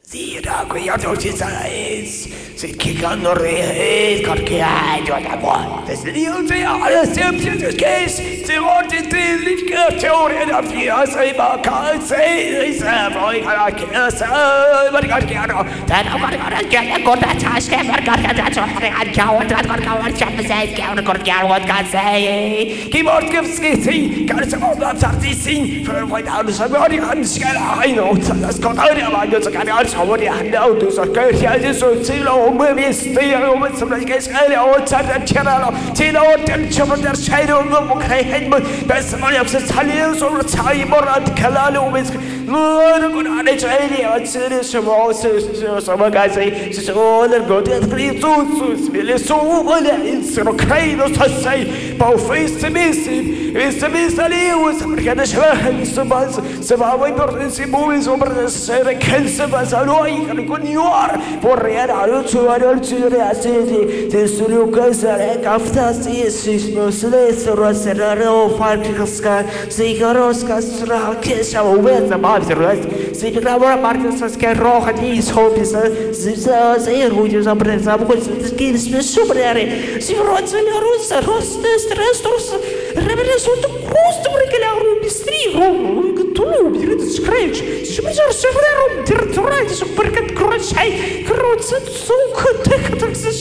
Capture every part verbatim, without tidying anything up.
Zira qui io ti sai, se chi canno re, perché hai già da buon. Se io ti ho la semplice che se vorti te li che teoria da via sei ma sei se voi che sai perché che no. Te no perché che la corda tasca perché da ciò che già ho tra perché ho già sei che una corda what can say. Chi vuol che si che se vuol da sartisi per voi da lo sapere che si scala I know la scottare avanti so che alzo vuoi andare tu so che si so si lo mi stai lo mi sembra che scala o c'è c'era ti lo c'è per c'è non che per se non si sale solo c'hai morat calalo mi non con ane c'è lì c'è siamo siamo ragazzi si sono nel godere di tutto si le sono vuole sono credo so sei poi face messi e se mi salivo perché da c'è se va se va voi per si muove sopra essere che se va a noi che con ior vorrei andare su al giro a sedi se sono casare kafta si si smosle soro seraro farki kaska si karoska sra che siamo vezza ma si lavora parte sa che roja di hobbies si sa se rujo sa presa con che si superare si rozza la rossa rossa stress rossa revela sotto questo perché la rubistrigo tu lo mi ridi scratch si mi sa severo territorio su perché crocei crozza su che che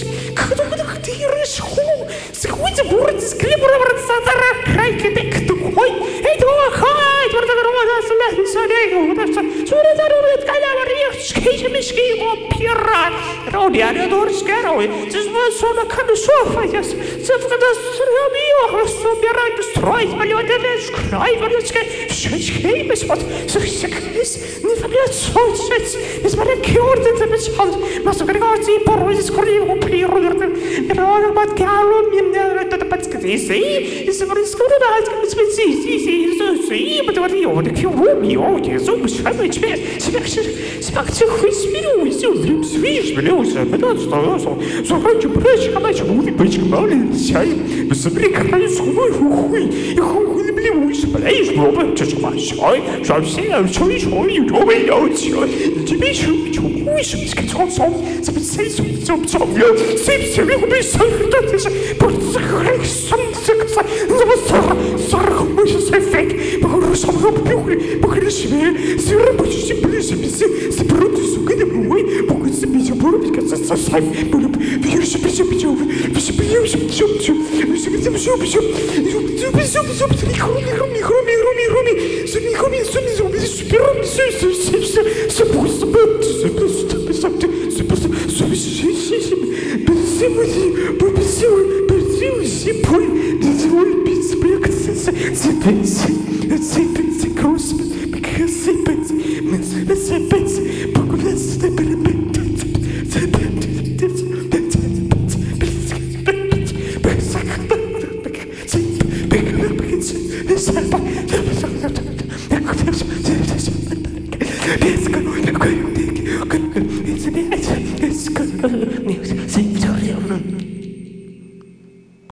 che ti riesco se quindi vuoi scrivere per stare crai che te tu vuoi e tu hai guarda che roba da sulla sale sulla da roba che la rio schi mi schi mo pirra rodia ne dor scaro se sono che sofa io se da sulla mio sto pirra destroy voglio deve scrivere che schi mi spot se che mi fa piacere so mi sembra che ordine te mi ma so che ragazzi porro di scrivo pirro però ma che allo mi ne da pazzi sì e se vorrei scrivere che mi spezzi sì sì sì ma devo dire che io mi odio so mi fa mi c'è si fa si fa che qui spiro io io mi svish me lo so ma da sto so so faccio preso come ci vuoi poi male sai mi sembra che io sono qui io блин, блин, пробуем, что ж большой, что все, что еще, и дома и все. Тебе еще, что будешь, сказал сам, записай, сам, сам, сам, я, сам, сам, я убей, сам, да, ты же, просто хрень, сам, сам, сам, сам, мы сейчас эффект, похоже, сам, я побегли, похоже, себе, сыра, почти ближе, без, сопротив, сука, не мой, похоже, себе, я буду, ведь, как сам, сам, буду, бьешь, бьешь, бьешь, бьешь, бьешь, бьешь, бьешь, бьешь, бьешь, бьешь, бьешь, Роми, Роми, Роми, Роми, Роми, Роми, Роми, Роми, Роми, супер, Роми, все, все, все, все, все, просто, все, просто, все, просто, все, все, все, все, пересевали, пересевали, пересевали, все, поле, пересевали, пересевали, все, все, все, все,